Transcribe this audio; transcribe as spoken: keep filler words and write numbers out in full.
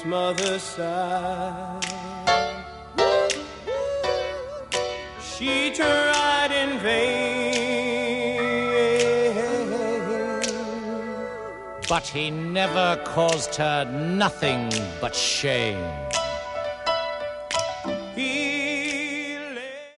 his mother's side. She tried in vain, but he never caused her nothing but shame.